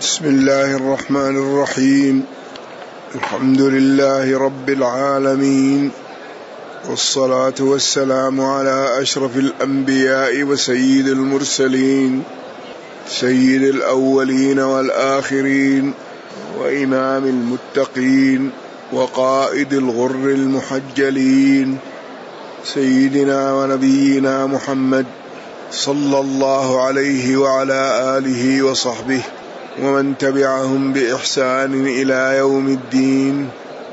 بسم الله الرحمن الرحيم. الحمد لله رب العالمين، والصلاة والسلام على أشرف الأنبياء وسيد المرسلين، سيد الأولين والآخرين، وإمام المتقين، وقائد الغر المحجلين، سيدنا ونبينا محمد صلى الله عليه وعلى آله وصحبه ومن تبعهم بإحسان إلى يوم الدين،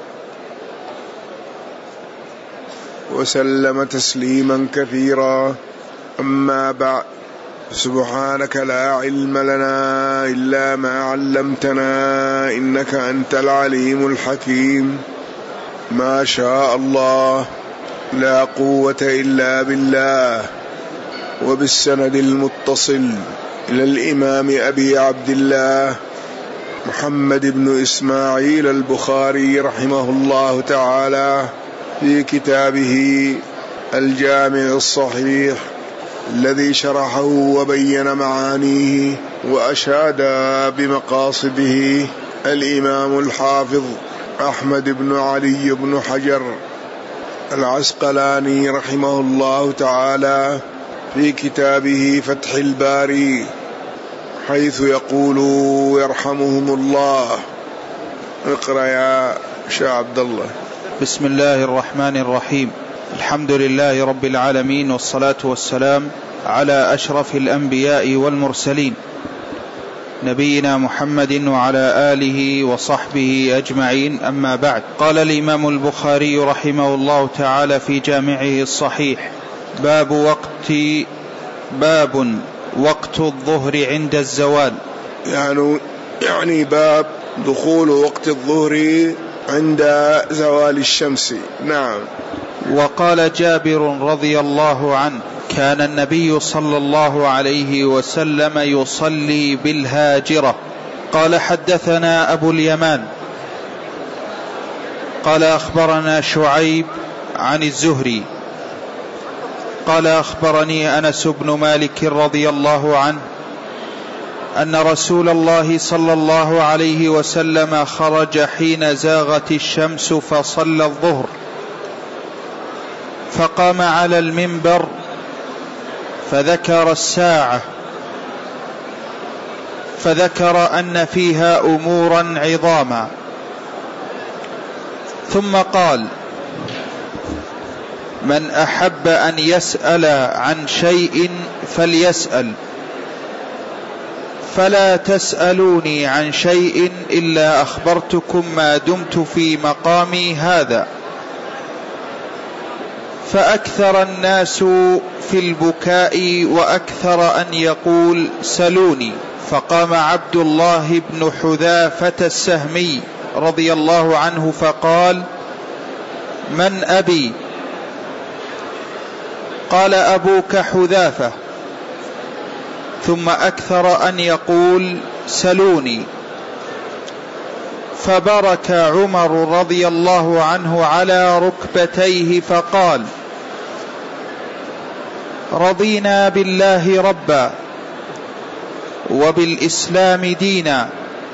وسلم تسليما كثيرا. أما بعد، سبحانك لا علم لنا إلا ما علمتنا إنك أنت العليم الحكيم. ما شاء الله، لا قوة إلا بالله. وبالسند المتصل إلى الإمام أبي عبد الله محمد بن إسماعيل البخاري رحمه الله تعالى في كتابه الجامع الصحيح الذي شرحه وبين معانيه وأشاد بمقاصده الإمام الحافظ أحمد بن علي بن حجر العسقلاني رحمه الله تعالى في كتابه فتح الباري، حيث يقول يرحمهم الله. اقرأ يا شيخ عبد الله. بسم الله الرحمن الرحيم. الحمد لله رب العالمين، والصلاة والسلام على أشرف الأنبياء والمرسلين، نبينا محمد وعلى آله وصحبه أجمعين. أما بعد، قال الإمام البخاري رحمه الله تعالى في جامعه الصحيح: باب وقت الظهر عند الزوال. يعني باب دخول وقت الظهر عند زوال الشمس. نعم. وقال جابر رضي الله عنه: كان النبي صلى الله عليه وسلم يصلي بالهاجرة. قال: حدثنا أبو اليمان قال: أخبرنا شعيب عن الزهري قال: أخبرني أنس بن مالك رضي الله عنه أن رسول الله صلى الله عليه وسلم خرج حين زاغت الشمس فصلى الظهر، فقام على المنبر فذكر الساعة، فذكر أن فيها أمورا عظاما، ثم قال: من أحب أن يسأل عن شيء فليسأل، فلا تسألوني عن شيء إلا أخبرتكم ما دمت في مقامي هذا. فأكثر الناس في البكاء وأكثر أن يقول: سلوني. فقام عبد الله بن حذافة السهمي رضي الله عنه فقال: من أبي؟ قال: أبوك حذافة. ثم أكثر أن يقول: سلوني. فبرك عمر رضي الله عنه على ركبتيه فقال: رضينا بالله ربا وبالإسلام دينا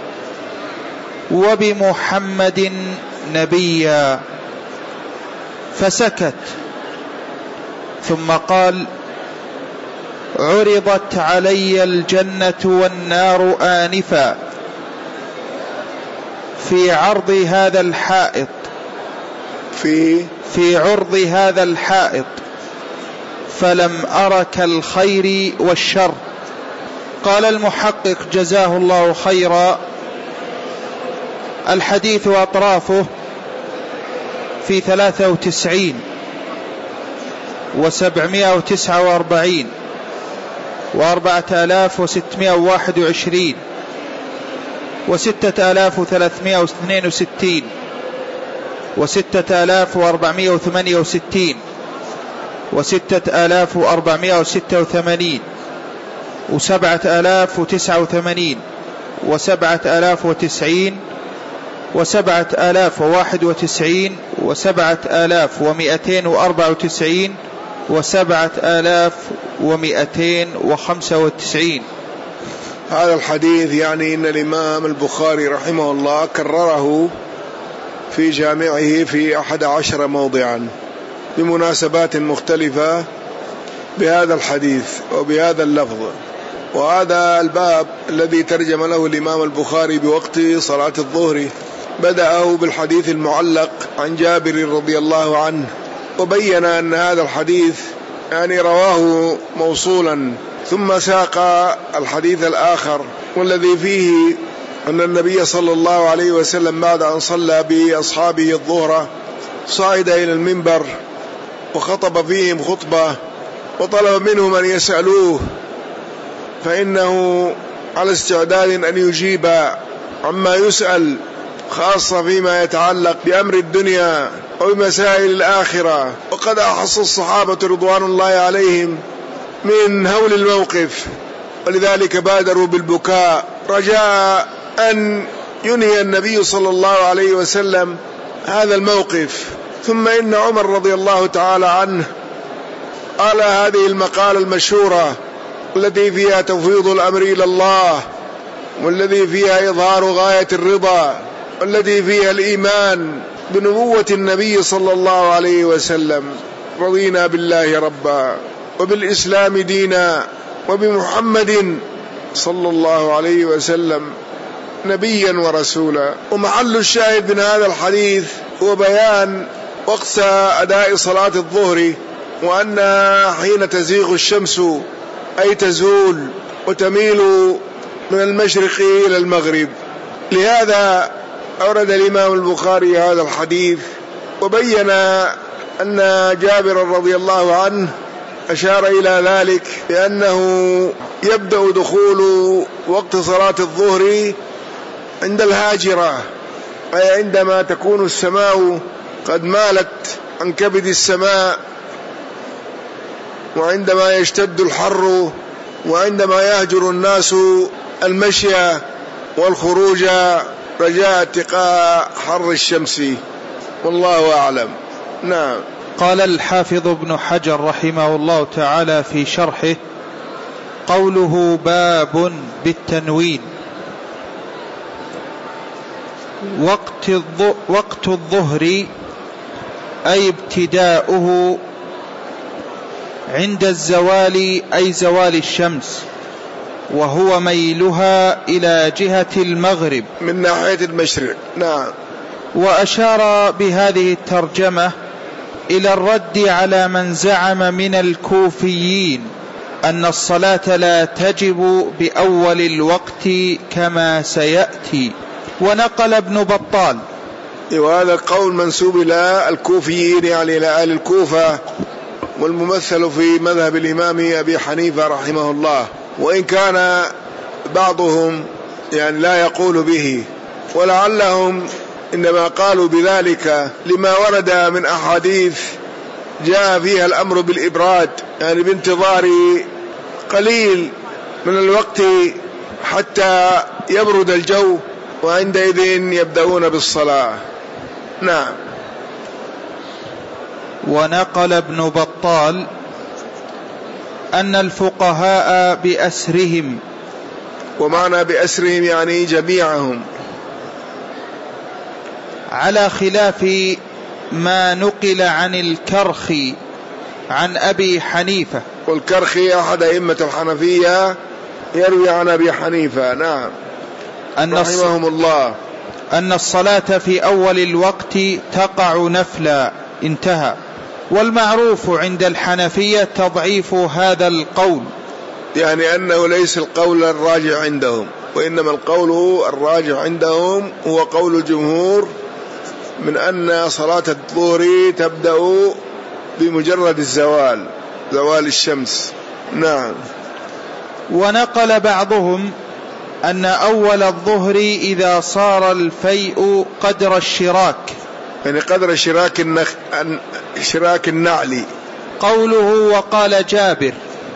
وبمحمد نبيا. فسكت، ثم قال: عرضت علي الجنة والنار آنفا في عرض هذا الحائط في عرض هذا الحائط، فلم أرك الخير والشر. قال المحقق جزاه الله خيرا: الحديث أطرافه في 93 و749 و4621 و6362 و6468 و6486 و7089 و7090 و7091 و7294 و7295. هذا الحديث يعني أن الإمام البخاري رحمه الله كرره في جامعه في 11 موضعا بمناسبات مختلفة بهذا الحديث وبهذا اللفظ. وهذا الباب الذي ترجم له الإمام البخاري بوقت صلاة الظهر بدأه بالحديث المعلق عن جابر رضي الله عنه، وبين أن هذا الحديث يعني رواه موصولا، ثم ساق الحديث الآخر والذي فيه أن النبي صلى الله عليه وسلم بعد أن صلى بأصحابه الظهر صعد إلى المنبر وخطب فيهم خطبة وطلب منهم أن يسألوه، فإنه على استعداد أن يجيب عما يسأل، خاصة فيما يتعلق بأمر الدنيا وبمسائل الآخرة. وقد أحس الصحابة رضوان الله عليهم من هول الموقف، ولذلك بادروا بالبكاء رجاء أن ينهي النبي صلى الله عليه وسلم هذا الموقف. ثم إن عمر رضي الله تعالى عنه قال هذه المقالة المشهورة التي فيها تفويض الأمر إلى الله، والذي فيها إظهار غاية الرضا، والذي فيها الإيمان بنبوة النبي صلى الله عليه وسلم: رضينا بالله ربا وبالإسلام دينا وبمحمد صلى الله عليه وسلم نبيا ورسولا. ومحل الشاهد من هذا الحديث هو بيان وقت أداء صلاة الظهر، وأن حين تزيغ الشمس أي تزول وتميل من المشرق إلى المغرب. لهذا أورد الإمام البخاري هذا الحديث، وبين أن جابر رضي الله عنه أشار إلى ذلك بأنه يبدأ دخول وقت صلاة الظهر عند الهاجرة، أي عندما تكون السماء قد مالت عن كبد السماء، وعندما يشتد الحر، وعندما يهجر الناس المشي والخروج رجاء اتقاء حر الشمس، والله أعلم. نعم. قال الحافظ ابن حجر رحمه الله تعالى في شرحه: قوله باب بالتنوين: وقت الظهر أي ابتداؤه عند الزوال أي زوال الشمس، وهو ميلها إلى جهة المغرب من ناحية المشرق. نعم. وأشار بهذه الترجمة إلى الرد على من زعم من الكوفيين أن الصلاة لا تجب بأول الوقت كما سيأتي. ونقل ابن بطال، وهذا القول منسوب إلى الكوفيين، يعني إلى أهل الكوفة، والممثل في مذهب الإمام أبي حنيفة رحمه الله، وإن كان بعضهم يعني لا يقول به، ولعلهم إنما قالوا بذلك لما ورد من أحاديث جاء فيها الأمر بالإبراد، يعني بانتظار قليل من الوقت حتى يبرد الجو، وعندئذ يبدأون بالصلاة. نعم. ونقل ابن بطال أن الفقهاء بأسرهم، ومعنى بأسرهم يعني جميعهم، على خلاف ما نقل عن الكرخي عن أبي حنيفة. والكرخي أحد أئمة الحنفية يروي عن أبي حنيفة. نعم. رحمهم الله أن الصلاة في أول الوقت تقع نفلا، انتهى. والمعروف عند الحنفية تضعيف هذا القول، يعني أنه ليس القول الراجع عندهم، وإنما القول الراجع عندهم هو قول الجمهور من أن صلاة الظهر تبدأ بمجرد الزوال، زوال الشمس. نعم. ونقل بعضهم أن أول الظهر إذا صار الفيء قدر الشراك، يعني قدر شراك النعل. قوله وقال جابر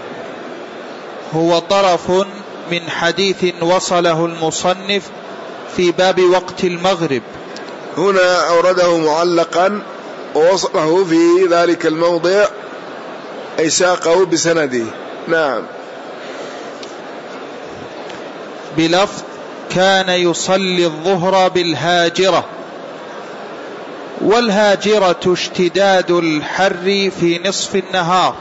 هو طرف من حديث وصله المصنف في باب وقت المغرب، هنا أورده معلقا ووصله في ذلك الموضع، أي ساقه بسنده. نعم. بلفظ كان يصلي الظهر بالهاجرة، والهاجرة اشتداد الحر في نصف النهار.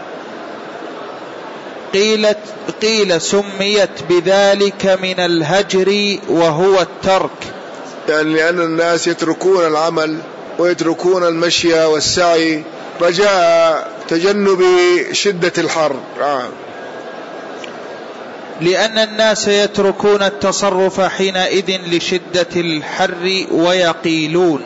قيل سميت بذلك من الهجر وهو الترك، يعني لأن الناس يتركون العمل ويتركون المشي والسعي رجاء تجنب شدة الحر. لأن الناس يتركون التصرف حينئذ لشدة الحر ويقيلون.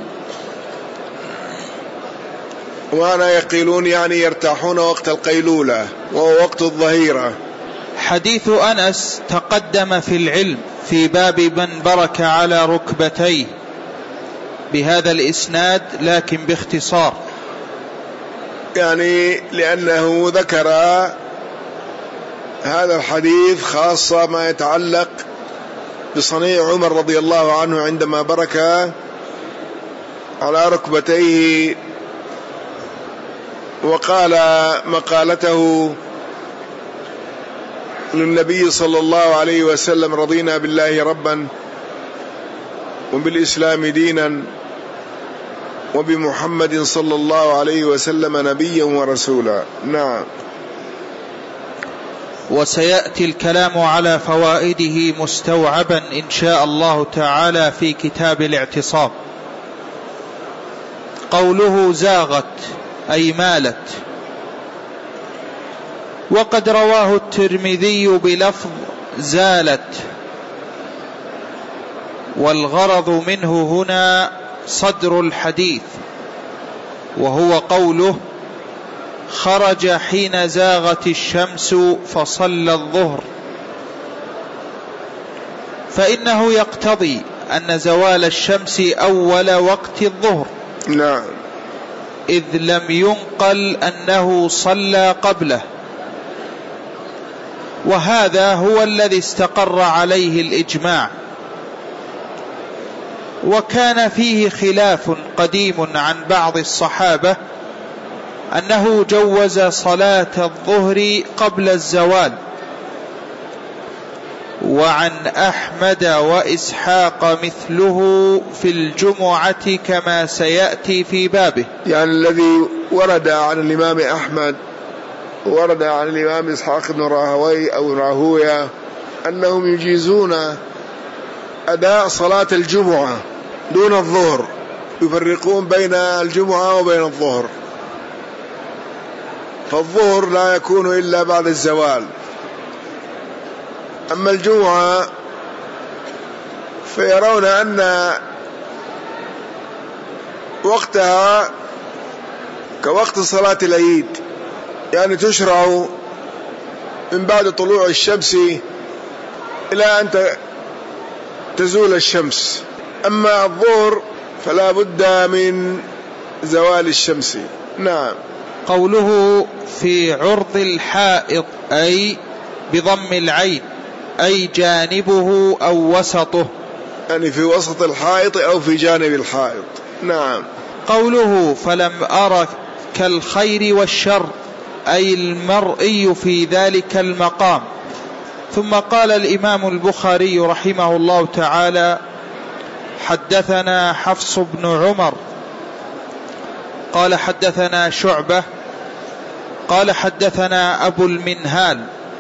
وأنا يقيلون يعني يرتاحون وقت القيلولة وهو وقت الظهيرة. حديث أنس تقدم في العلم في باب من برك على ركبتيه بهذا الإسناد لكن باختصار، يعني لأنه ذكر هذا الحديث خاصة ما يتعلق بصنيع عمر رضي الله عنه عندما برك على ركبتيه وقال مقالته للنبي صلى الله عليه وسلم: رضينا بالله ربا وبالإسلام دينا وبمحمد صلى الله عليه وسلم نبيا ورسولا. نعم. وسيأتي الكلام على فوائده مستوعبا إن شاء الله تعالى في كتاب الاعتصام. قوله زاغت أي مالت، وقد رواه الترمذي بلفظ زالت، والغرض منه هنا صدر الحديث، وهو قوله خرج حين زاغت الشمس فصلى الظهر، فإنه يقتضي أن زوال الشمس أول وقت الظهر. نعم. إذ لم ينقل أنه صلى قبله، وهذا هو الذي استقر عليه الإجماع. وكان فيه خلاف قديم عن بعض الصحابة أنه جوز صلاة الظهر قبل الزوال، وعن أحمد وإسحاق مثله في الجمعة كما سيأتي في بابه. يعني الذي ورد عن الإمام أحمد ورد عن الإمام إسحاق بن راهوي أو راهوية أنهم يجيزون أداء صلاة الجمعة دون الظهر، يفرقون بين الجمعة وبين الظهر، فالظهر لا يكون إلا بعد الزوال، أما الجمعة فيرون أن وقتها كوقت صلاة العيد، يعني تشرع من بعد طلوع الشمس إلى أن تزول الشمس، أما الظهر فلا بد من زوال الشمس. نعم. قوله في عرض الحائط أي بضم العين، أي جانبه أو وسطه، يعني في وسط الحائط أو في جانب الحائط. نعم. قوله فلم أرى كالخير والشر، أي المرئي في ذلك المقام. ثم قال الإمام البخاري رحمه الله تعالى: حدثنا حفص بن عمر قال حدثنا شعبة قال حدثنا أبو المنهال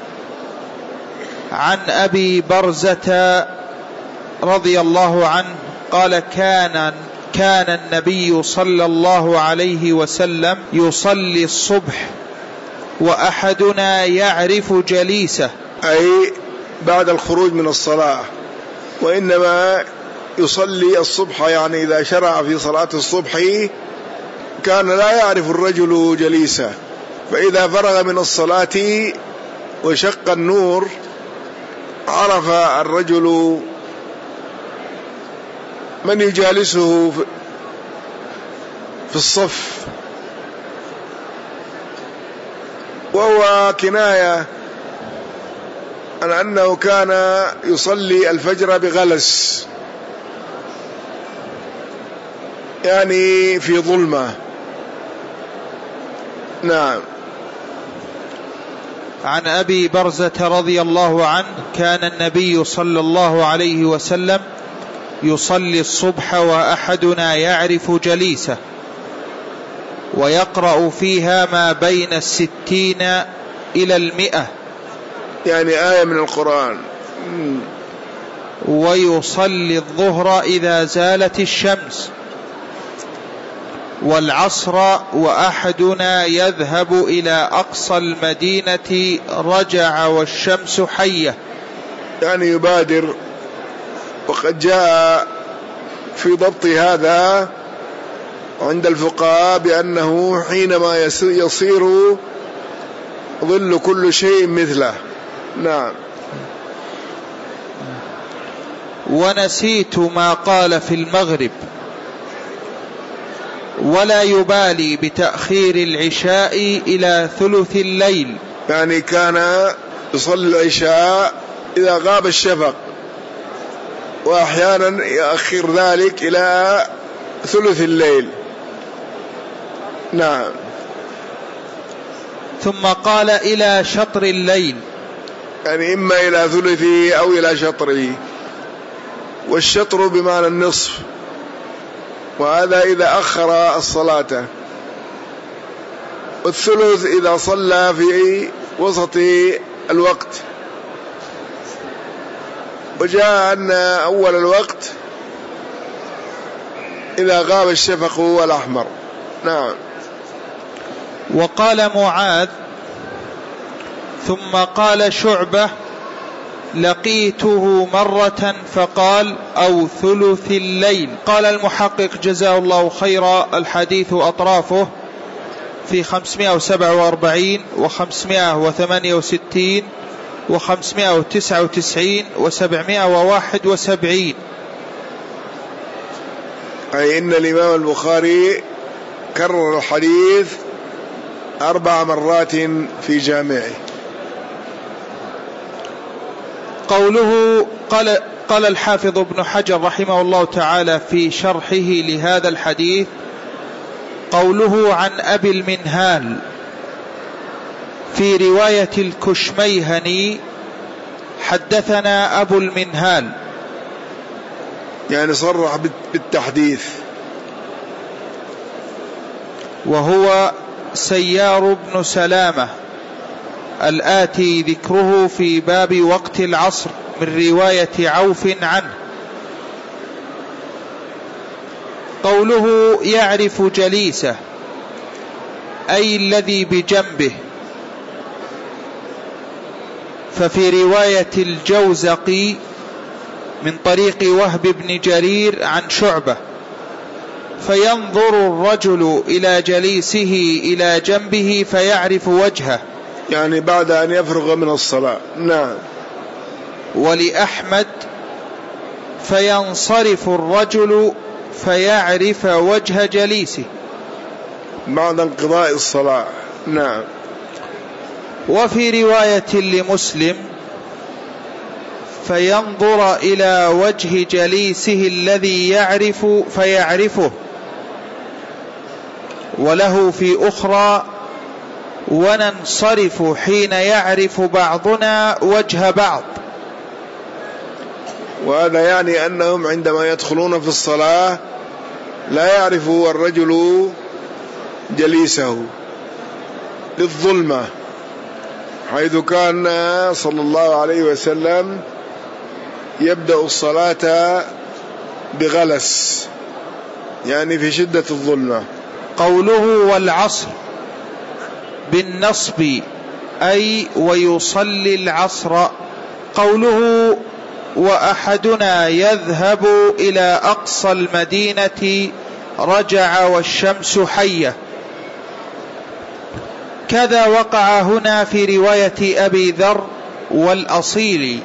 عن أبي برزة رضي الله عنه قال كان النبي صلى الله عليه وسلم يصلي الصبح وأحدنا يعرف جليسه، أي بعد الخروج من الصلاة، وإنما يصلي الصبح، يعني إذا شرع في صلاة الصبح كان لا يعرف الرجل جليسه، فإذا فرغ من الصلاة وشق النور عرف الرجل من يجالسه في الصف، وهو كناية عن أنه كان يصلي الفجر بغلس، يعني في ظلمة. نعم. عن أبي برزة رضي الله عنه كان النبي صلى الله عليه وسلم يصلي الصبح وأحدنا يعرف جليسه ويقرأ فيها ما بين 60 إلى 100، يعني آية من القرآن. ويصلي الظهر إذا زالت الشمس والعصر وأحدنا يذهب إلى أقصى المدينة رجع والشمس حية، يعني يبادر. وقد جاء في ضبط هذا عند الفقهاء بأنه حينما يصير ظل كل شيء مثله. نعم. ونسيت ما قال في المغرب ولا يبالي بتأخير العشاء إلى ثلث الليل، يعني كان يصلي العشاء إذا غاب الشفق، وأحيانا يأخر ذلك إلى ثلث الليل. نعم. ثم قال إلى شطر الليل، يعني إما إلى ثلثه أو إلى شطره، والشطر بمعنى النصف، وهذا إذا أخر الصلاة، والثلث إذا صلى في وسط الوقت. وجاء أن أول الوقت إذا غاب الشفق الأحمر. نعم. وقال معاذ ثم قال شعبة لقيته مرة فقال أو ثلث الليل. قال المحقق جزاه الله خيرا الحديث أطرافه في 547 و568 و599 و771. أي إن الإمام البخاري كرر الحديث 4 مرات في جامعه. قوله قال الحافظ ابن حجر رحمه الله تعالى في شرحه لهذا الحديث، قوله عن أبي المنهال في رواية الكشميهني حدثنا أبو المنهال، يعني صرح بالتحديث. وهو سيار بن سلامة الآتي ذكره في باب وقت العصر من رواية عوف عنه. قوله يعرف جليسه أي الذي بجنبه، ففي رواية الجوزقي من طريق وهب بن جرير عن شعبة فينظر الرجل إلى جليسه إلى جنبه فيعرف وجهه، يعني بعد أن يفرغ من الصلاة. نعم. ولأحمد فينصرف الرجل فيعرف وجه جليسه بعد انقضاء الصلاة. نعم. وفي رواية لمسلم فينظر إلى وجه جليسه الذي يعرف فيعرفه، وله في أخرى وننصرف حين يعرف بعضنا وجه بعض. وهذا يعني أنهم عندما يدخلون في الصلاة لا يعرف الرجل جليسه للظلمة، حيث كان صلى الله عليه وسلم يبدأ الصلاة بغلس، يعني في شدة الظلمة. قوله والعصر بالنصب أي ويصلي العصر. قوله وأحدنا يذهب إلى أقصى المدينة رجع والشمس حية، كذا وقع هنا في رواية أبي ذر والأصيل،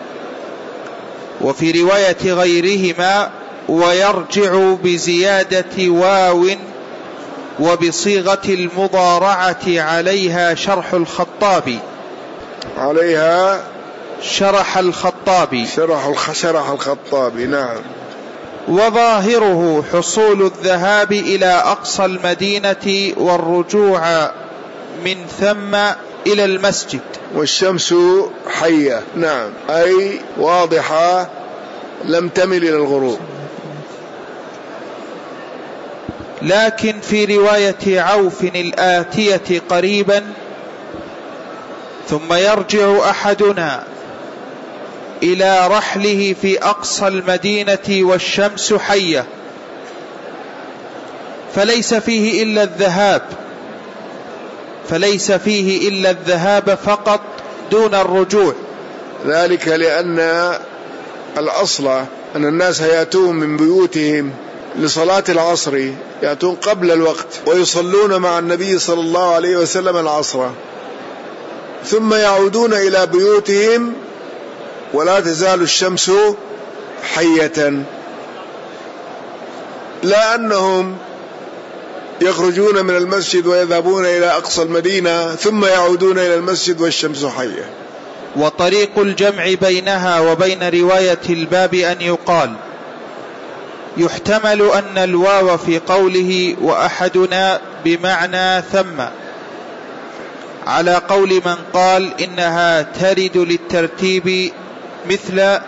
وفي رواية غيرهما ويرجع بزيادة واو وبصيغة المضارعة عليها شرح الخطابي، عليها شرح الخطابي، شرح الخطابي. نعم. وظاهره حصول الذهاب إلى أقصى المدينة والرجوع من ثم إلى المسجد. والشمس حية، نعم، أي واضحة لم تمل إلى الغروب. لكن في رواية عوف الآتية قريبا: ثم يرجع أحدنا إلى رحله في أقصى المدينة والشمس حية، فليس فيه إلا الذهاب فقط دون الرجوع. ذلك لأن الأصل أن الناس يأتون من بيوتهم لصلاة العصر، يأتون قبل الوقت ويصلون مع النبي صلى الله عليه وسلم العصر، ثم يعودون إلى بيوتهم ولا تزال الشمس حية، لا أنهم يخرجون من المسجد ويذهبون إلى أقصى المدينة ثم يعودون إلى المسجد والشمس حية. وطريق الجمع بينها وبين رواية الباب أن يقال: يحتمل أن الواو في قوله وأحدنا بمعنى ثم، على قول من قال إنها ترد للترتيب مثل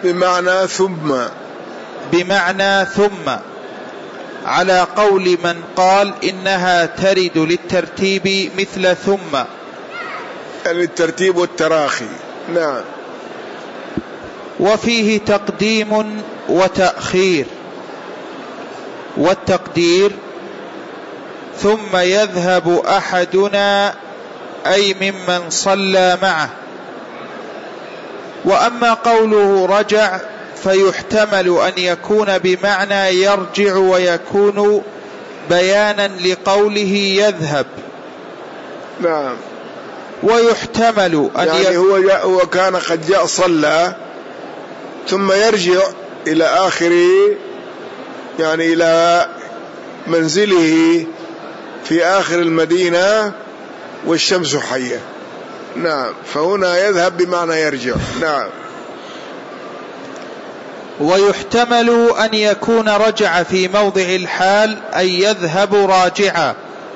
بمعنى ثم، على قول من قال إنها ترد للترتيب مثل ثم، يعني الترتيب والتراخي. نعم. وفيه تقديم وتأخير، والتقدير ثم يذهب أحدنا أي ممن صلى معه. وأما قوله رجع فيحتمل أن يكون بمعنى يرجع ويكون بيانا لقوله يذهب. نعم. ويحتمل أن يعني هو كان قد جاء صلى ثم يرجع إلى آخره، يعني إلى منزله في آخر المدينة والشمس حية. نعم. فهنا يذهب بمعنى يرجع. نعم. ويحتمل أن يكون رجع في موضع الحال أي يذهب راجعا.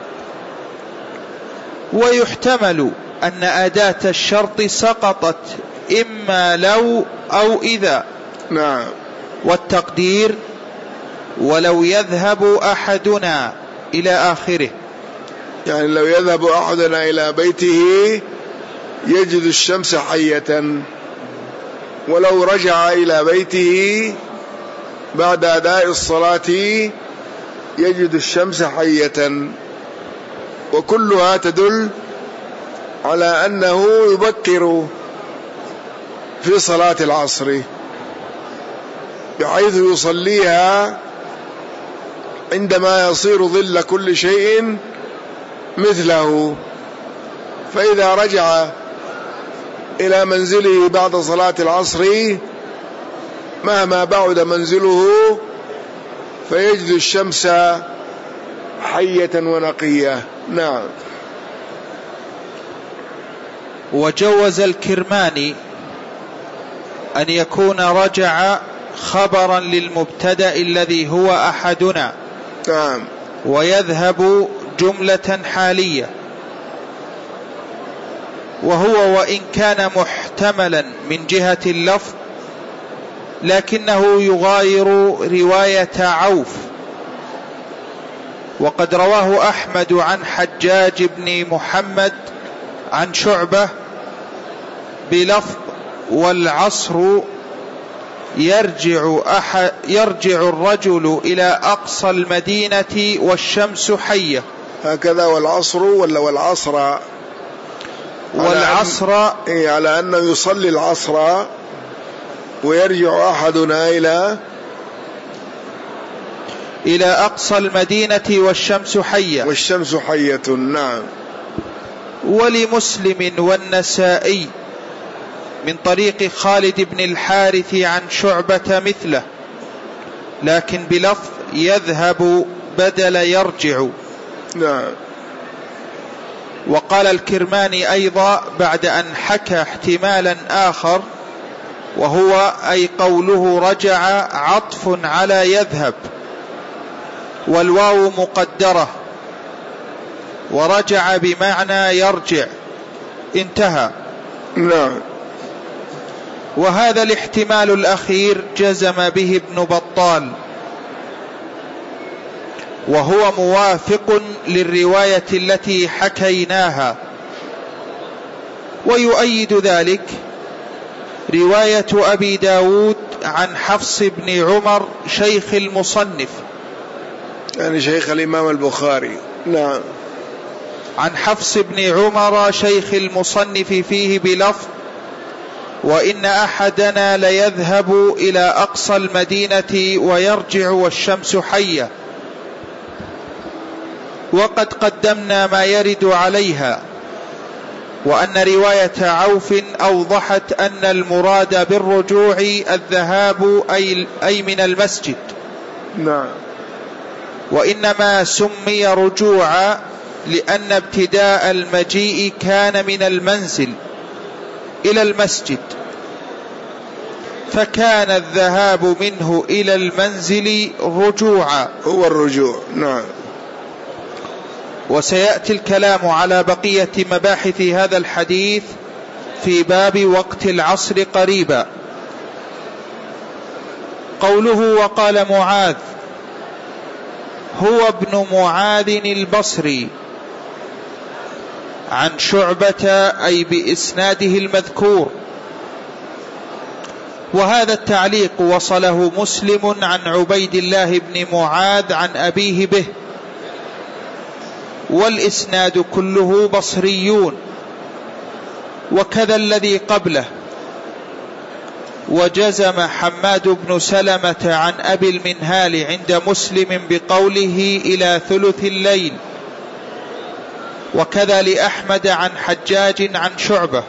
ويحتمل أن أداة الشرط سقطت إما لو أو إذا. نعم. والتقدير ولو يذهب أحدنا إلى آخره، يعني لو يذهب أحدنا إلى بيته يجد الشمس حية، ولو رجع إلى بيته بعد أداء الصلاة يجد الشمس حية. وكلها تدل على أنه يبكر في صلاة العصر بحيث يصليها عندما يصير ظل كل شيء مثله. فإذا رجع إلى منزله بعد صلاة العصر مهما بعد منزله فيجد الشمس حية ونقية. نعم. وجوز الكرماني أن يكون رجع خبرا للمبتدأ الذي هو أحدنا. نعم. ويذهب جملة حالية، وهو وإن كان محتملا من جهة اللفظ لكنه يغاير رواية عوف. وقد رواه أحمد عن حجاج بن محمد عن شعبة بلفظ والعصر يرجع الرجل إلى أقصى المدينة والشمس حية. هكذا والعصر ولا والعصر؟ والعصر على أنه يصلي العصر ويرجع أحدنا إلى أقصى المدينة والشمس حية. والشمس حية. نعم. ولمسلم والنسائي من طريق خالد بن الحارث عن شعبة مثله، لكن بلفظ يذهب بدل يرجع. نعم. وقال الكرماني أيضا بعد أن حكى احتمالا آخر، وهو أي قوله رجع عطف على يذهب، والواو مقدرة، ورجع بمعنى يرجع، انتهى. نعم. وهذا الاحتمال الأخير جزم به ابن بطال، وهو موافق للرواية التي حكيناها. ويؤيد ذلك رواية أبي داود عن حفص بن عمر شيخ المصنف، يعني شيخ الإمام البخاري. نعم. عن حفص بن عمر شيخ المصنف فيه بلفظ: وإن أحدنا ليذهب إلى أقصى المدينة ويرجع والشمس حية، وقد قدمنا ما يرد عليها. وأن رواية عوف أوضحت أن المراد بالرجوع الذهاب أي من المسجد. نعم. وإنما سمي رجوعا لأن ابتداء المجيء كان من المنزل إلى المسجد، فكان الذهاب منه إلى المنزل رجوعا، هو الرجوع. نعم. وسيأتي الكلام على بقية مباحث هذا الحديث في باب وقت العصر قريبا. قوله: وقال معاذ، هو ابن معاذ البصري عن شعبة، أي بإسناده المذكور. وهذا التعليق وصله مسلم عن عبيد الله بن معاذ عن أبيه به، والإسناد كله بصريون، وكذا الذي قبله. وجزم حماد بن سلمة عن أبي المنهال عند مسلم بقوله إلى ثلث الليل، وكذا لأحمد عن حجاج عن شعبة،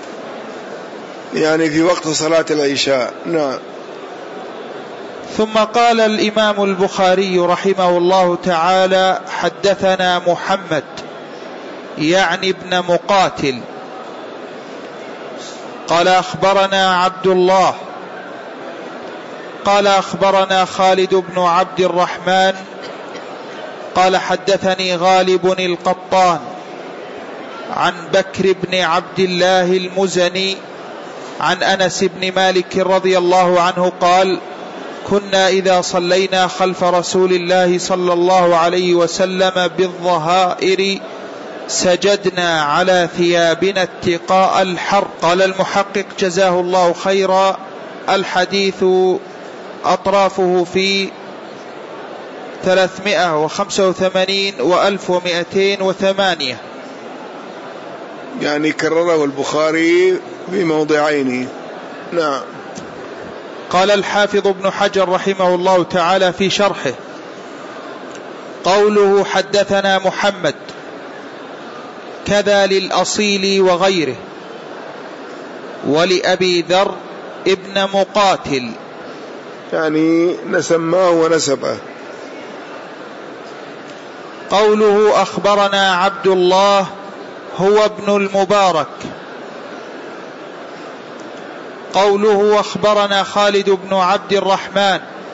يعني في وقت صلاة العشاء. نعم. ثم قال الإمام البخاري رحمه الله تعالى: حدثنا محمد يعني ابن مقاتل قال أخبرنا عبد الله قال أخبرنا خالد بن عبد الرحمن قال حدثني غالب القطان عن بكر بن عبد الله المزني عن أنس بن مالك رضي الله عنه قال: كنا إذا صلينا خلف رسول الله صلى الله عليه وسلم بالظهائر سجدنا على ثيابنا اتقاء الحر. قال المحقق جزاه الله خيرا: الحديث أطرافه في 385 و1208، يعني كرره البخاري في موضعين. نعم. قال الحافظ ابن حجر رحمه الله تعالى في شرحه: قوله حدثنا محمد كذا للأصيل وغيره، ولأبي ذر ابن مقاتل، يعني نسماه ونسبه. قوله أخبرنا عبد الله هو ابن المبارك، قوله أخبرنا خالد بن عبد الرحمن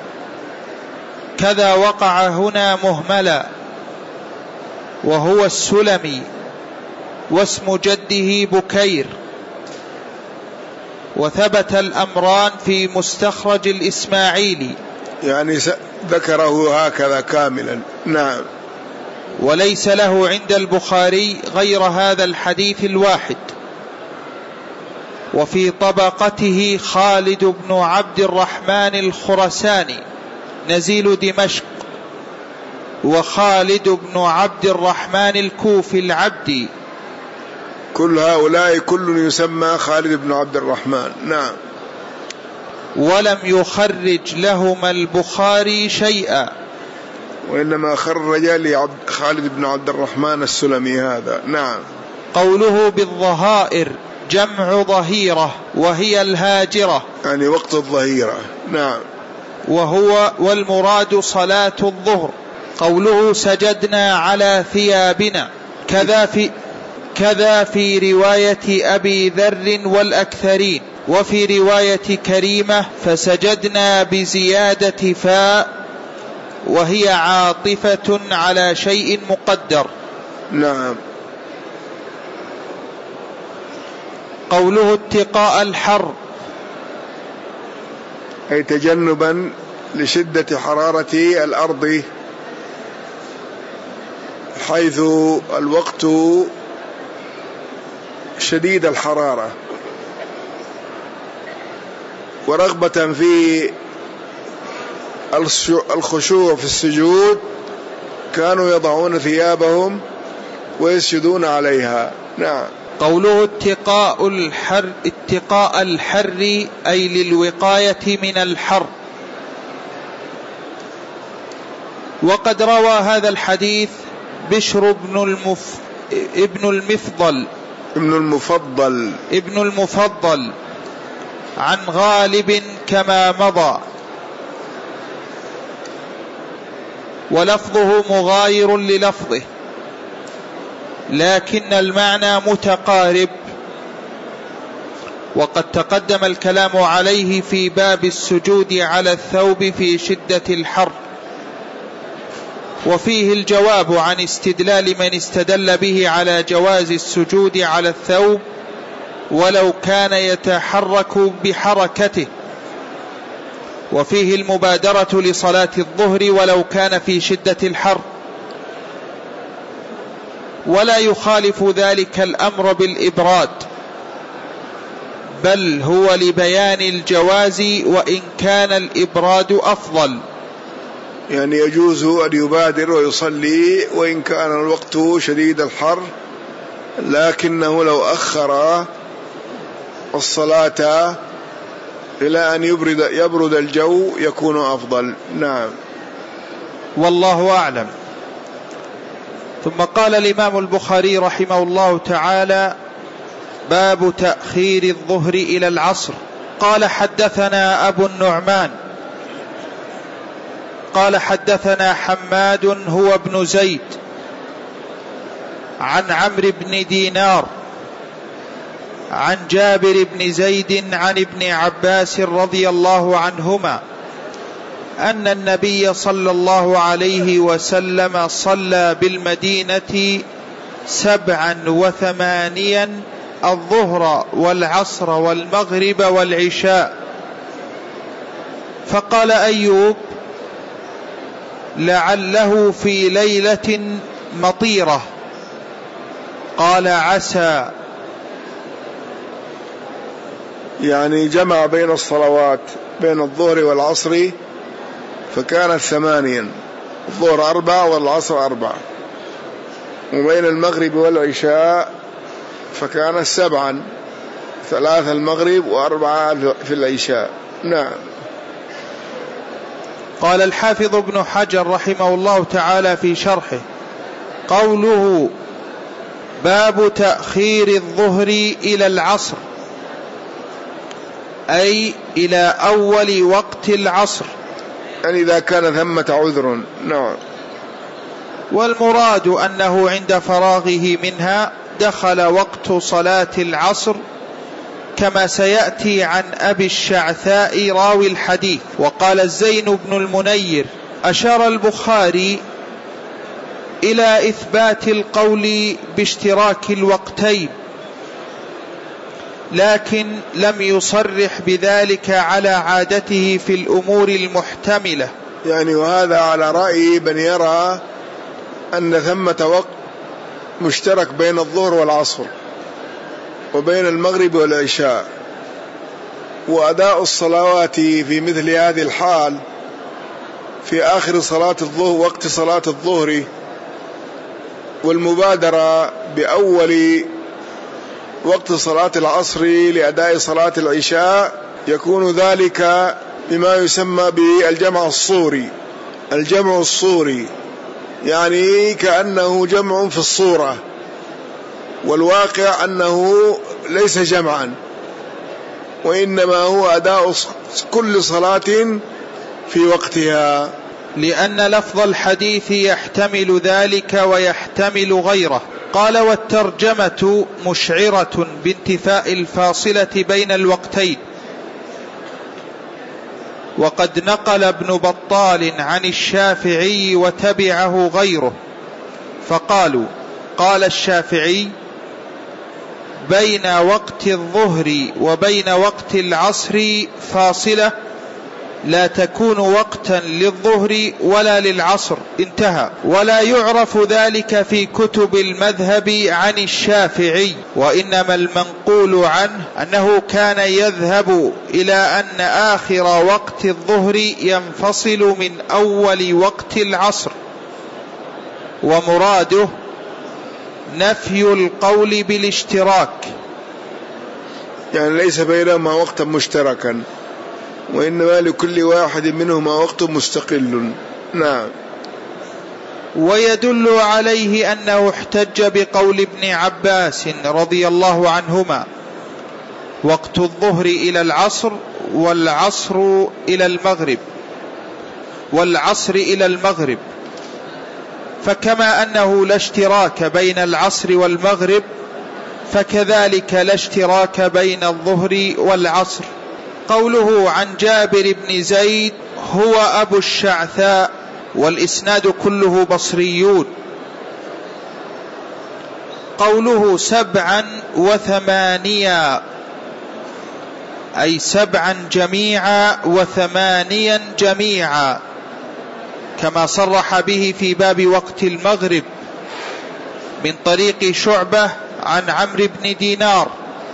كذا وقع هنا مهملا، وهو السلمي واسم جده بكير. وثبت الأمران في مستخرج الإسماعيلي، يعني ذكره هكذا كاملا. نعم. وليس له عند البخاري غير هذا الحديث الواحد. وفي طبقته خالد بن عبد الرحمن الخرساني نزيل دمشق، وخالد بن عبد الرحمن الكوفي العبدي، كل هؤلاء كل يسمى خالد بن عبد الرحمن. نعم. ولم يخرج لهما البخاري شيئا، وإنما خرج لخالد بن عبد الرحمن السلمي هذا. نعم. قوله بالظهائر جمع ظهيرة وهي الهاجرة، يعني وقت الظهيرة. نعم. والمراد صلاة الظهر. قوله سجدنا على ثيابنا كذا في رواية أبي ذر والأكثرين. وفي رواية كريمة فسجدنا بزيادة فاء، وهي عاطفة على شيء مقدر. نعم. قوله اتقاء الحر أي تجنبا لشدة حرارة الأرض، حيث الوقت شديد الحرارة، ورغبة في الخشوع في السجود كانوا يضعون ثيابهم ويسجدون عليها. نعم. قوله اتقاء الحر أي للوقاية من الحر. وقد روى هذا الحديث بشر ابن المفضل عن غالب كما مضى، ولفظه مغاير للفظه، لكن المعنى متقارب، وقد تقدم الكلام عليه في باب السجود على الثوب في شدة الحر، وفيه الجواب عن استدلال من استدل به على جواز السجود على الثوب ولو كان يتحرك بحركته، وفيه المبادرة لصلاة الظهر ولو كان في شدة الحر، ولا يخالف ذلك الأمر بالإبراد، بل هو لبيان الجواز وإن كان الإبراد أفضل. يعني يجوز أن يبادر ويصلي وإن كان الوقت شديد الحر، لكنه لو أخر الصلاة إلى أن يبرد الجو يكون أفضل. نعم. والله أعلم. ثم قال الإمام البخاري رحمه الله تعالى: باب تأخير الظهر إلى العصر. قال حدثنا أبو النعمان قال حدثنا حماد هو ابن زيد عن عمرو بن دينار عن جابر بن زيد عن ابن عباس رضي الله عنهما أن النبي صلى الله عليه وسلم صلى بالمدينة 87 الظهر والعصر والمغرب والعشاء. فقال أيوب: لعله في ليلة مطيرة. قال: عسى. يعني جمع بين الصلوات، بين الظهر والعصر، فكانت 8، الظهر 4 والعصر 4، وبين المغرب والعشاء فكانت 7، 3 المغرب و4 في العشاء. نعم. قال الحافظ ابن حجر رحمه الله تعالى في شرحه: قوله باب تأخير الظهر إلى العصر أي إلى أول وقت العصر، يعني إذا كان ثمة عذر. نعم. والمراد أنه عند فراغه منها دخل وقت صلاة العصر، كما سيأتي عن أبي الشعثاء راوي الحديث. وقال الزين بن المنير: أشار البخاري إلى إثبات القول باشتراك الوقتين، لكن لم يصرح بذلك على عادته في الأمور المحتملة. يعني وهذا على رأي من يرى أن ثمة وقت مشترك بين الظهر والعصر وبين المغرب والعشاء، وأداء الصلوات في مثل هذه الحال في آخر صلاة الظهر، وقت صلاة الظهر، والمبادرة بأول وقت صلاة العصر لأداء صلاة العشاء، يكون ذلك بما يسمى بالجمع الصوري. الجمع الصوري يعني كأنه جمع في الصورة، والواقع أنه ليس جمعا، وإنما هو أداء كل صلاة في وقتها، لأن لفظ الحديث يحتمل ذلك ويحتمل غيره. قال: والترجمة مشعرة بانتفاء الفاصلة بين الوقتين. وقد نقل ابن بطال عن الشافعي وتبعه غيره، فقالوا: قال الشافعي: بين وقت الظهر وبين وقت العصر فاصلة لا تكون وقتا للظهر ولا للعصر، انتهى. ولا يعرف ذلك في كتب المذهب عن الشافعي، وإنما المنقول عنه أنه كان يذهب إلى أن آخر وقت الظهر ينفصل من أول وقت العصر، ومراده نفي القول بالاشتراك، يعني ليس بينهما وقتا مشتركا، وإنما لكل واحد منهما وقت مستقل. نعم. ويدل عليه أنه احتج بقول ابن عباس رضي الله عنهما: وقت الظهر إلى العصر والعصر إلى المغرب والعصر إلى المغرب، فكما أنه لا اشتراك بين العصر والمغرب فكذلك لا اشتراك بين الظهر والعصر. قوله عن جابر بن زيد هو أبو الشعثاء، والإسناد كله بصريون. قوله 7 و8 أي 7 جميعا و8 جميعا، كما صرح به في باب وقت المغرب من طريق شعبة عن عمرو بن دينار.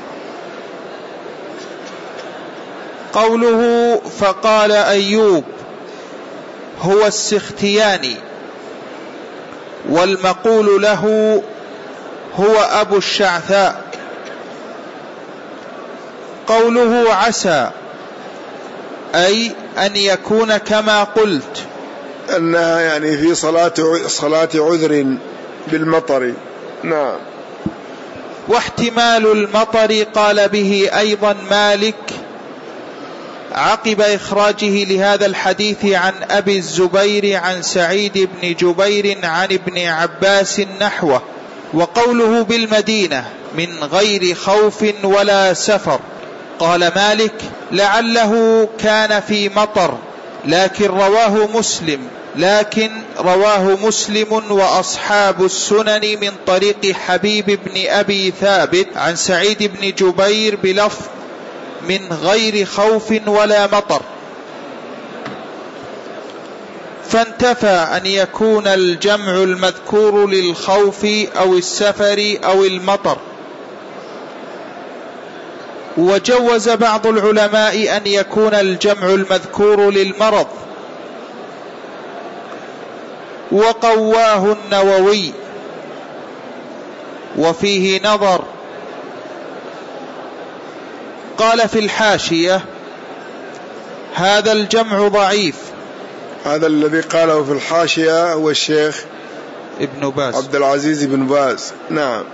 قوله فقال أيوب هو السختياني، والمقول له هو أبو الشعثاء. قوله عسى أي أن يكون كما قلت، أنها يعني في صلاة عذر بالمطر. نعم. واحتمال المطر قال به أيضا مالك عقب إخراجه لهذا الحديث عن أبي الزبير عن سعيد بن جبير عن ابن عباس نحوه. وقوله بالمدينة من غير خوف ولا سفر قال مالك لعله كان في مطر، لكن رواه مسلم وأصحاب السنن من طريق حبيب بن أبي ثابت عن سعيد بن جبير بلفظ من غير خوف ولا مطر، فانتفى أن يكون الجمع المذكور للخوف أو السفر أو المطر. وجوز بعض العلماء أن يكون الجمع المذكور للمرض، وقواه النووي، وفيه نظر. قال في الحاشية هذا الجمع ضعيف. هذا الذي قاله في الحاشية هو الشيخ ابن باز، عبد العزيز بن باز. نعم.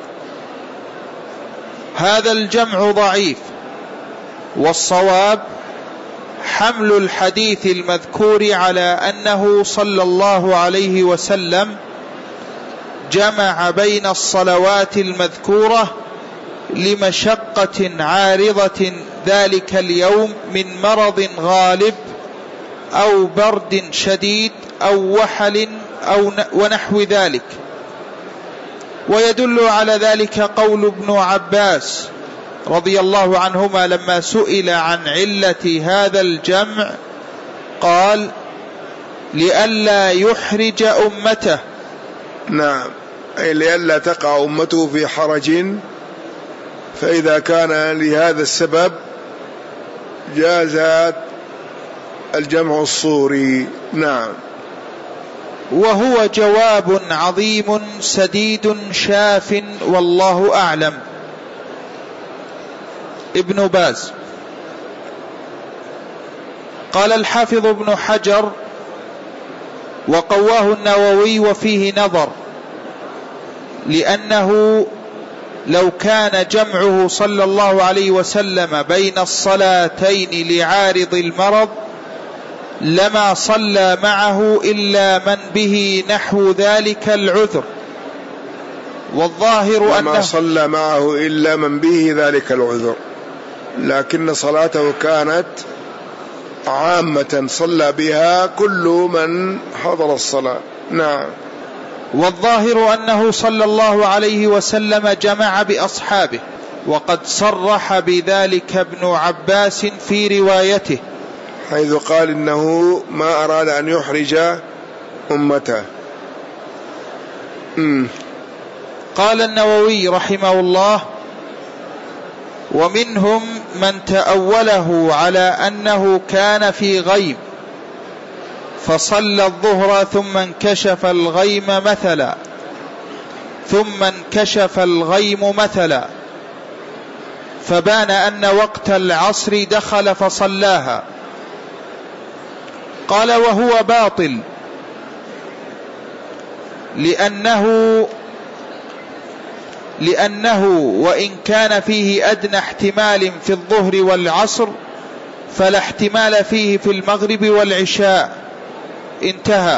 هذا الجمع ضعيف، والصواب حمل الحديث المذكور على أنه صلى الله عليه وسلم جمع بين الصلوات المذكورة لمشقة عارضة ذلك اليوم من مرض غالب أو برد شديد أو وحل أو ونحو ذلك. ويدل على ذلك قول ابن عباس رضي الله عنهما لما سئل عن علة هذا الجمع قال لئلا يحرج أمته. نعم، أي لئلا تقع أمته في حرج، فإذا كان لهذا السبب جازت الجمع الصوري. نعم. وهو جواب عظيم سديد شاف، والله أعلم. ابن باز. قال الحافظ ابن حجر وقواه النووي وفيه نظر، لأنه لو كان جمعه صلى الله عليه وسلم بين الصلاتين لعارض المرض لما صلى معه إلا من به نحو ذلك العذر، والظاهر أنه لما صلى معه إلا من به ذلك العذر، لكن صلاته كانت عامة صلى بها كل من حضر الصلاة. نعم. والظاهر أنه صلى الله عليه وسلم جمع بأصحابه، وقد صرح بذلك ابن عباس في روايته، حيث قال إنه ما أراد أن يحرج أمته. قال النووي رحمه الله: ومنهم من تأوله على أنه كان في غيم فصلى الظهر ثم انكشف الغيم مثلا فبان أن وقت العصر دخل فصلاها. قال: وهو باطل، لأنه وإن كان فيه أدنى احتمال في الظهر والعصر فلا احتمال فيه في المغرب والعشاء. انتهى.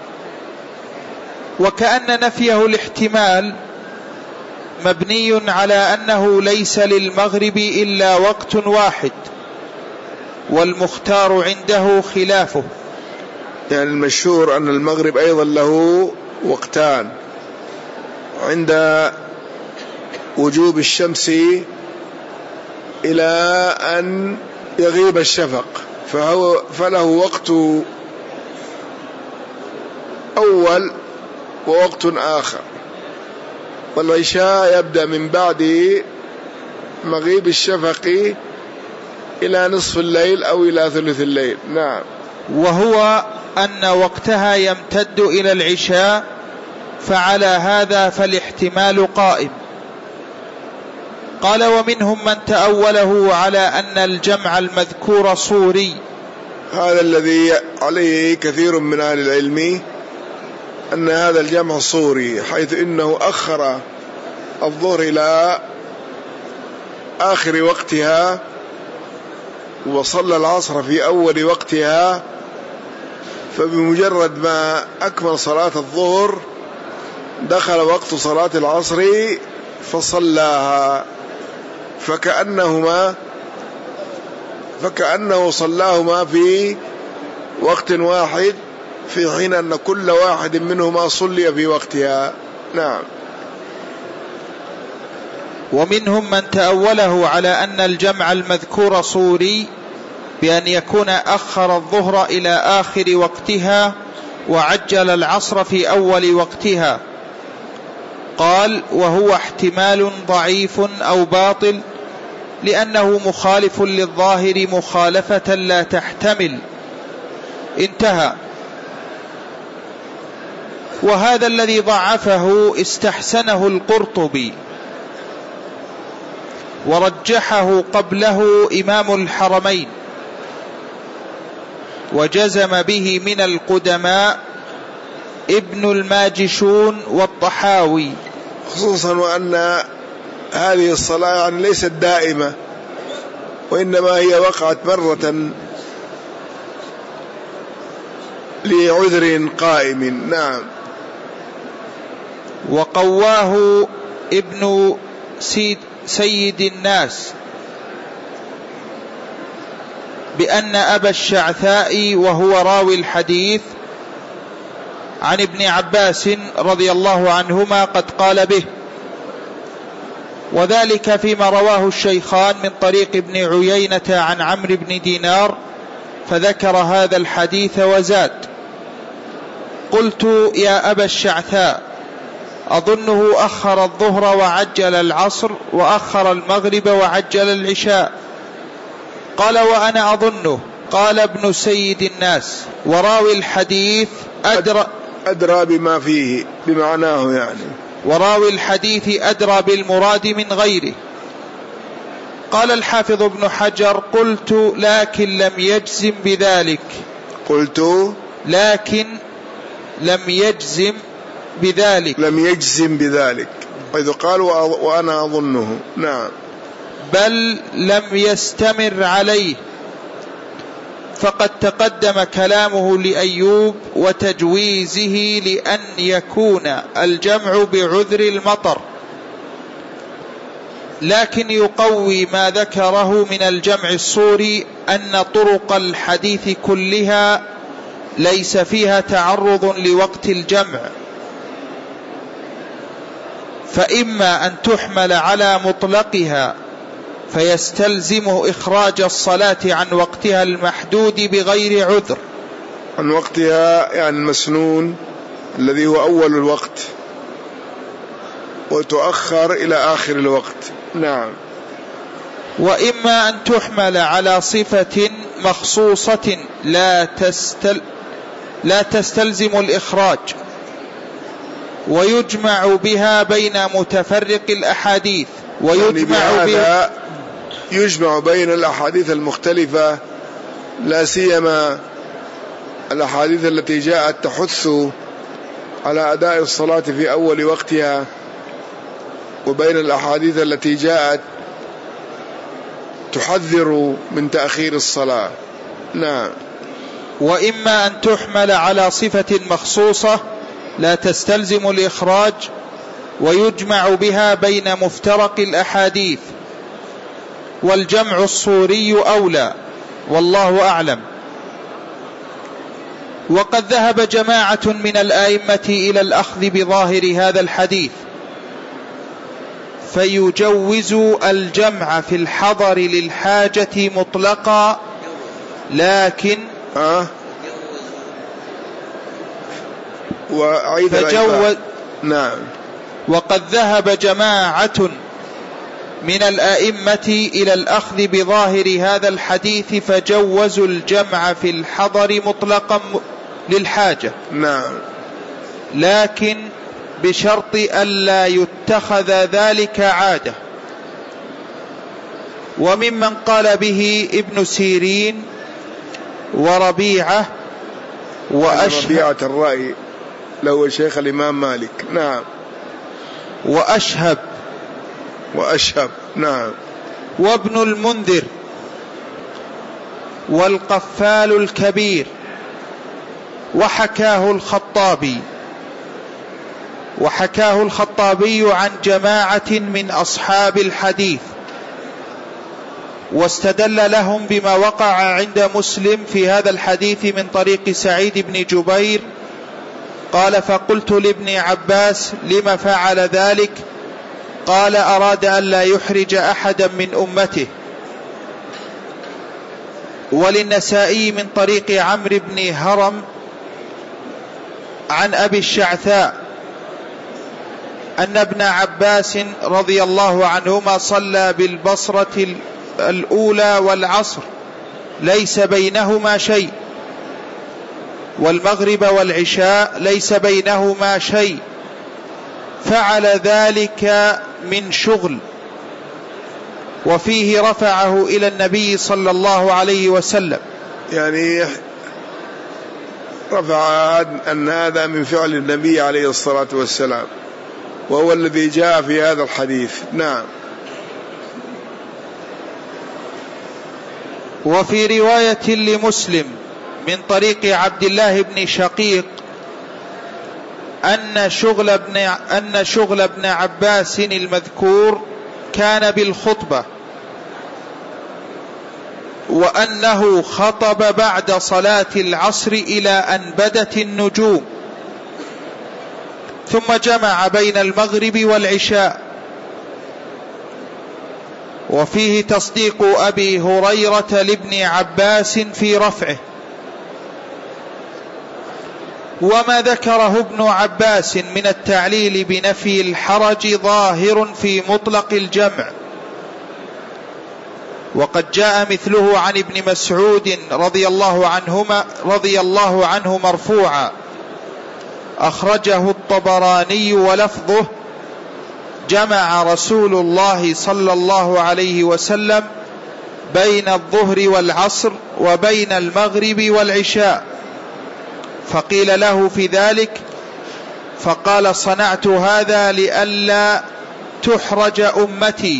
وكأن نفيه الاحتمال مبني على أنه ليس للمغرب إلا وقت واحد، والمختار عنده خلافه. يعني المشهور أن المغرب أيضا له وقتان عند وجوب الشمس إلى أن يغيب الشفق، فله وقت أول ووقت آخر، والعشاء يبدأ من بعد مغيب الشفق إلى نصف الليل أو إلى ثلث الليل. نعم. وهو أن وقتها يمتد إلى العشاء، فعلى هذا فالاحتمال قائم. قال: ومنهم من تأوله على أن الجمع المذكور صوري. هذا الذي عليه كثير من أهل العلم، أن هذا الجمع صوري، حيث إنه أخر الظهر إلى آخر وقتها وصلى العصر في أول وقتها، فبمجرد ما أكمل صلاة الظهر دخل وقت صلاة العصر فصلاها، فكأنه صلاهما في وقت واحد، في حين أن كل واحد منهما صلي في وقتها. نعم. ومنهم من تأوله على أن الجمع المذكور صوري بأن يكون أخر الظهر إلى آخر وقتها وعجل العصر في أول وقتها. قال: وهو احتمال ضعيف أو باطل، لأنه مخالف للظاهر مخالفة لا تحتمل. انتهى. وهذا الذي ضعفه استحسنه القرطبي، ورجحه قبله إمام الحرمين، وجزم به من القدماء ابن الماجشون والطحاوي، خصوصا وأن هذه الصلاة يعني ليست دائمة، وإنما هي وقعت مرة لعذر قائم. نعم. وقواه ابن سيد الناس بأن أبا الشعثاء وهو راوي الحديث عن ابن عباس رضي الله عنهما قد قال به، وذلك فيما رواه الشيخان من طريق ابن عيينة عن عمرو بن دينار، فذكر هذا الحديث وزاد: قلت: يا أبا الشعثاء، أظنه أخر الظهر وعجل العصر، وأخر المغرب وعجل العشاء. قال: وأنا أظنه. قال ابن سيد الناس: وراوي الحديث أدرى بما فيه، بمعناه يعني، وراوي الحديث أدرى بالمراد من غيره. قال الحافظ ابن حجر: قلت: لكن لم يجزم بذلك. لكن لم يجزم بذلك، حيث قال وأنا أظنه. نعم. بل لم يستمر عليه، فقد تقدم كلامه لأيوب وتجويزه لأن يكون الجمع بعذر المطر، لكن يقوي ما ذكره من الجمع الصوري أن طرق الحديث كلها ليس فيها تعرض لوقت الجمع، فإما أن تحمل على مطلقها فيستلزم إخراج الصلاة عن وقتها المحدود بغير عذر. عن وقتها يعني المسنون الذي هو أول الوقت، وتؤخر إلى آخر الوقت. نعم. وإما أن تحمل على صفة مخصوصة لا تستلزم الإخراج، ويجمع بها بين متفرق الأحاديث، يجمع بين الأحاديث المختلفة، لا سيما الأحاديث التي جاءت تحث على أداء الصلاة في أول وقتها، وبين الأحاديث التي جاءت تحذر من تأخير الصلاة. نعم. وإما أن تحمل على صفة مخصوصة لا تستلزم الإخراج، ويجمع بها بين مفترق الأحاديث، والجمع الصوري أولى، والله أعلم. وقد ذهب جماعة من الآئمة إلى الأخذ بظاهر هذا الحديث، فيجوز الجمع في الحضر للحاجة مطلقا، لكن نعم. وقد ذهب جماعة من الآئمة إلى الأخذ بظاهر هذا الحديث فجوزوا الجمع في الحضر مطلقا للحاجة. نعم. لكن بشرط ألا يتخذ ذلك عادة. وممن قال به ابن سيرين وربيعة ربيعة الرأي له شيخ الإمام مالك. نعم. وأشهب. نعم. وابن المنذر والقفال الكبير، وحكاه الخطابي عن جماعة من أصحاب الحديث، واستدل لهم بما وقع عند مسلم في هذا الحديث من طريق سعيد بن جبير قال: فقلت لابن عباس: لما فعل ذلك؟ قال: أراد أن لا يحرج أحدا من أمته. وللنسائي من طريق عمرو بن هرم عن أبي الشعثاء أن ابن عباس رضي الله عنهما صلى بالبصرة الأولى والعصر ليس بينهما شيء، والمغرب والعشاء ليس بينهما شيء، فعل ذلك من شغل، وفيه رفعه إلى النبي صلى الله عليه وسلم، يعني رفع أن هذا من فعل النبي عليه الصلاة والسلام، وهو الذي جاء في هذا الحديث. نعم. وفي رواية لمسلم من طريق عبد الله بن شقيق أن شغل ابن عباس المذكور كان بالخطبة، وأنه خطب بعد صلاة العصر إلى أن بدت النجوم، ثم جمع بين المغرب والعشاء. وفيه تصديق أبي هريرة لابن عباس في رفعه. وما ذكره ابن عباس من التعليل بنفي الحرج ظاهر في مطلق الجمع، وقد جاء مثله عن ابن مسعود رضي الله عنه مرفوعا، أخرجه الطبراني ولفظه: جمع رسول الله صلى الله عليه وسلم بين الظهر والعصر وبين المغرب والعشاء، فقيل له في ذلك فقال: صنعت هذا لئلا تحرج أمتي.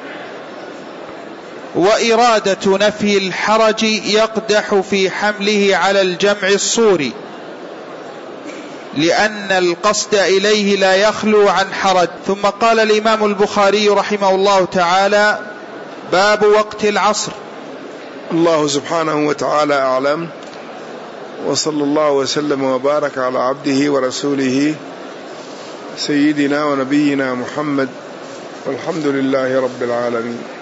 وإرادة نفي الحرج يقدح في حمله على الجمع الصوري، لأن القصد إليه لا يخلو عن حرج. ثم قال الإمام البخاري رحمه الله تعالى: باب وقت العصر. الله سبحانه وتعالى أعلم، وصلى الله وسلم وبارك على عبده ورسوله سيدنا ونبينا محمد، والحمد لله رب العالمين.